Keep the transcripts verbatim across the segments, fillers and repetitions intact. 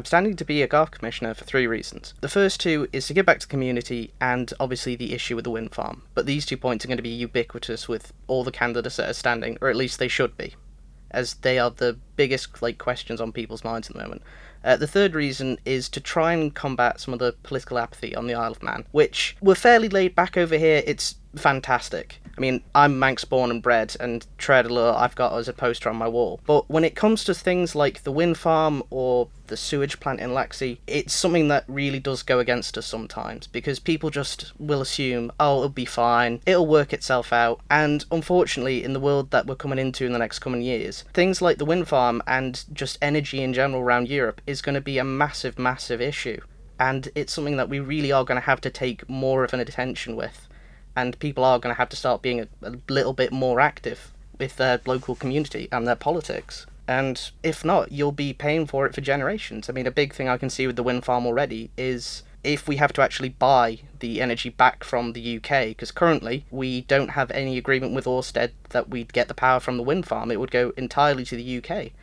I'm standing to be a Garth Commissioner for three reasons. The first two is to give back to the community and obviously the issue with the wind farm. But these two points are going to be ubiquitous with all the candidates that are standing, or at least they should be, as they are the biggest like questions on people's minds at the moment. Uh, the third reason is to try and combat some of the political apathy on the Isle of Man, which we're fairly laid back over here. It's fantastic. I mean, I'm Manx born and bred, and Treadler I've got as a poster on my wall. But when it comes to things like the wind farm or the sewage plant in Laxey, it's something that really does go against us sometimes, because people just will assume, oh, it'll be fine, it'll work itself out. And unfortunately, in the world that we're coming into in the next coming years, things like the wind farm and just energy in general around Europe is going to be a massive, massive issue. And it's something that we really are going to have to take more of an attention with. And people are going to have to start being a, a little bit more active with their local community and their politics. And if not, you'll be paying for it for generations. I mean, a big thing I can see with the wind farm already is if we have to actually buy the energy back from the U K, because currently we don't have any agreement with Ørsted that we'd get the power from the wind farm. It would go entirely to the U K.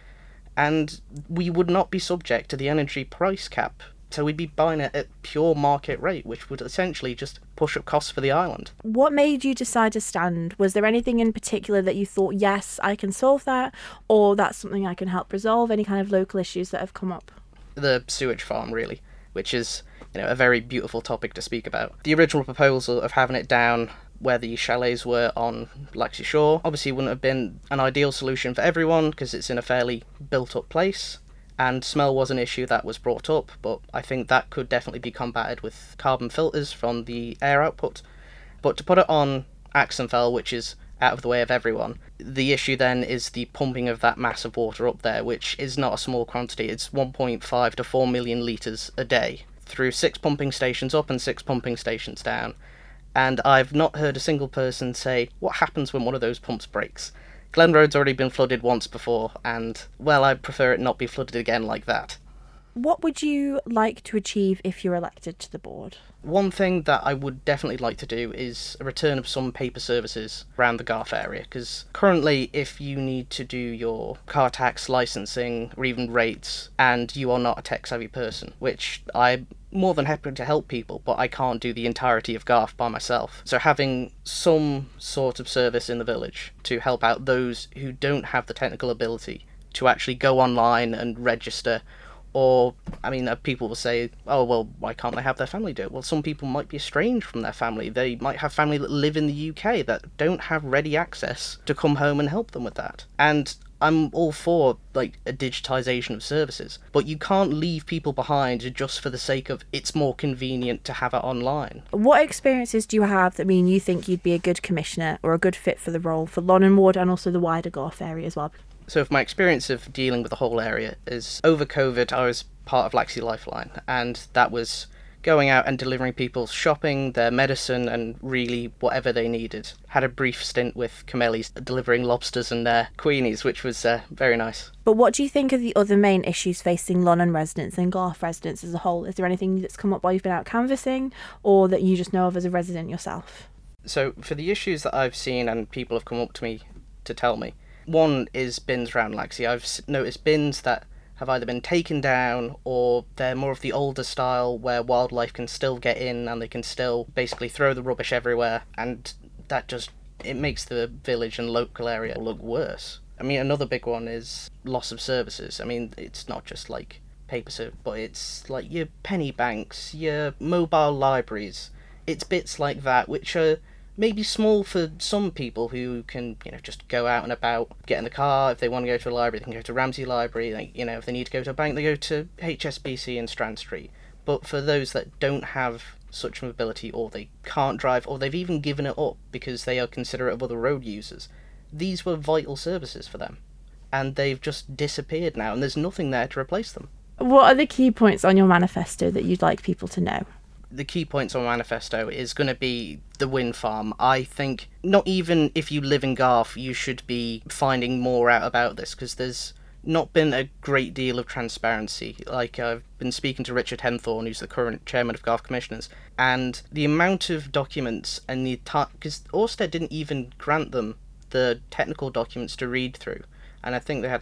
And we would not be subject to the energy price cap. So we'd be buying it at pure market rate, which would essentially just push up costs for the island. What made you decide to stand? Was there anything in particular that you thought, yes, I can solve that, or that's something I can help resolve? Any kind of local issues that have come up? The sewage farm, really, which is, you know, a very beautiful topic to speak about. The original proposal of having it down where the chalets were on Laxey Shore obviously wouldn't have been an ideal solution for everyone, because it's in a fairly built-up place. And smell was an issue that was brought up, but I think that could definitely be combated with carbon filters from the air output. But to put it on Axenfell, which is out of the way of everyone, the issue then is the pumping of that mass of water up there, which is not a small quantity. It's one point five to four million litres a day, through six pumping stations up and six pumping stations down. And I've not heard a single person say, what happens when one of those pumps breaks? Glen Road's already been flooded once before, and, well, I prefer it not be flooded again like that. What would you like to achieve if you're elected to the board? One thing that I would definitely like to do is a return of some paper services around the Garth area, because currently if you need to do your car tax licensing or even rates, and you are not a tech-savvy person, which I'm more than happy to help people, but I can't do the entirety of Garth by myself. So having some sort of service in the village to help out those who don't have the technical ability to actually go online and register. Or, I mean, uh, people will say, oh, well, why can't they have their family do it? Well, some people might be estranged from their family. They might have family that live in the U K that don't have ready access to come home and help them with that. And I'm all for, like, a digitisation of services, but you can't leave people behind just for the sake of it's more convenient to have it online. What experiences do you have that mean you think you'd be a good commissioner or a good fit for the role for Lonnon Ward and also the wider Garth area as well? So for my experience of dealing with the whole area is, over COVID, I was part of Laxey Lifeline, and that was going out and delivering people's shopping, their medicine, and really whatever they needed. Had a brief stint with Camelli's delivering lobsters and uh, queenies, which was uh, very nice. But what do you think are the other main issues facing Lonnon residents and Garth residents as a whole? Is there anything that's come up while you've been out canvassing, or that you just know of as a resident yourself? So for the issues that I've seen and people have come up to me to tell me, one is bins around Laxey. I've noticed bins that have either been taken down or they're more of the older style where wildlife can still get in and they can still basically throw the rubbish everywhere, and that just, it makes the village and local area look worse. I mean, another big one is loss of services. I mean, it's not just like paper service, but it's like your penny banks, your mobile libraries. It's bits like that which are maybe small for some people who can, you know, just go out and about, get in the car. If they want to go to a library, they can go to Ramsey Library. Like, you know, if they need to go to a bank, they go to H S B C in Strand Street. But for those that don't have such mobility, or they can't drive, or they've even given it up because they are considerate of other road users, these were vital services for them. And they've just disappeared now, and there's nothing there to replace them. What are the key points on your manifesto that you'd like people to know? The key points on manifesto is going to be the wind farm. I think not even if you live in Garth, you should be finding more out about this, because there's not been a great deal of transparency. Like, I've been speaking to Richard Henthorne, who's the current chairman of Garth Commissioners, and the amount of documents and the time, because Ørsted didn't even grant them the technical documents to read through. And I think they had like a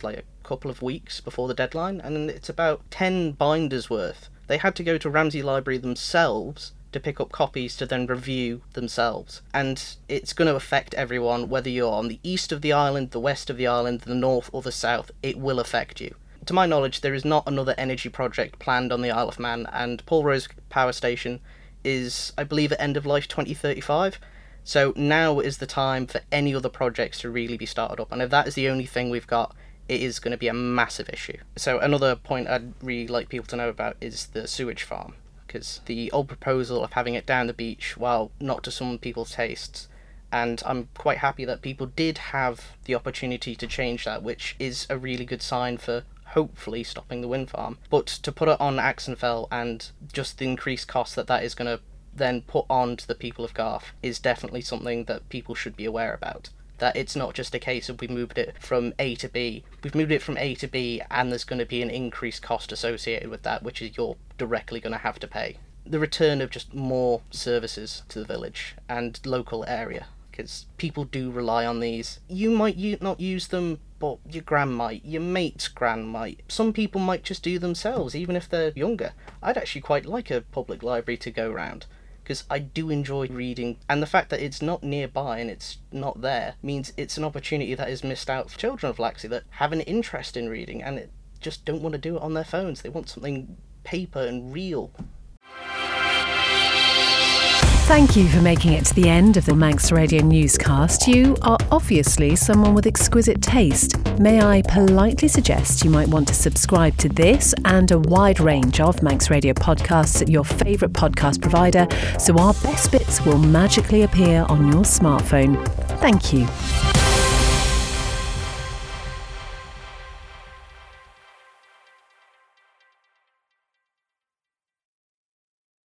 couple of weeks before the deadline, and it's about ten binders worth. They had to go to Ramsey Library themselves to pick up copies to then review themselves. And it's going to affect everyone, whether you're on the east of the island, the west of the island, the north or the south. It will affect you. To my knowledge, there is not another energy project planned on the Isle of Man, and Polrose Power Station is, I believe, at end of life twenty thirty-five. So now is the time for any other projects to really be started up. And if that is the only thing we've got, it is going to be a massive issue. So another point I'd really like people to know about is the sewage farm. Because the old proposal of having it down the beach, while not to some people's tastes, and I'm quite happy that people did have the opportunity to change that, which is a really good sign for hopefully stopping the wind farm. But to put it on Axonfell and just the increased cost that that is going to then put on to the people of Garth is definitely something that people should be aware about. That it's not just a case of we moved it from A to B. We've moved it from A to B, and there's going to be an increased cost associated with that, which is you're directly going to have to pay. The return of just more services to the village and local area, because people do rely on these. You might u- not use them, but your gran might, your mate's gran might. Some people might just do themselves, even if they're younger. I'd actually quite like a public library to go round, because I do enjoy reading, and the fact that it's not nearby and it's not there means it's an opportunity that is missed out for children of Laxey that have an interest in reading and it just don't want to do it on their phones. They want something paper and real. Thank you for making it to the end of the Manx Radio newscast. You are obviously someone with exquisite taste. May I politely suggest you might want to subscribe to this and a wide range of Manx Radio podcasts at your favourite podcast provider, so our best bits will magically appear on your smartphone. Thank you.